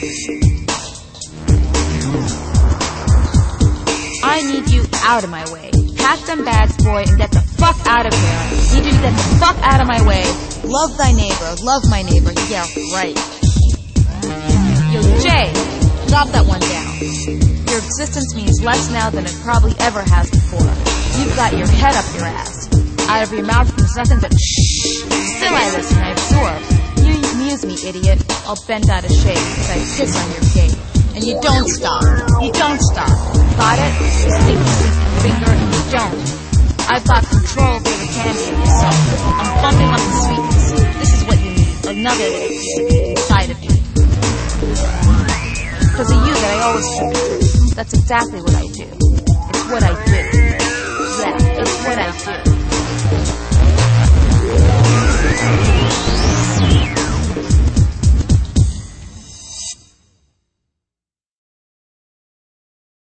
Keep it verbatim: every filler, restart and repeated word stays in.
I need you out of my way. Pack them bags, boy, and get the fuck out of here. Need you to get the fuck out of my way. Love thy neighbor, love my neighbor. Yeah, right. Yo, Jay, drop that one down. Your existence means less now than it probably ever has before. You've got your head up your ass. Out of your mouth comes nothing but shh. Still I listen, I absorb. You amuse me, idiot. I'll bend out of shape as I piss on your gate. And you don't stop. You don't stop. Got it? You sleep, sleep, finger, and you don't. I've got control over the candy in yourself. I'm bumping up the sweetness. This is what you need. Another little piece of you inside of you. Because of you that I always keep the truth. That's exactly what I do. It's what I do. Yeah, it's what I do.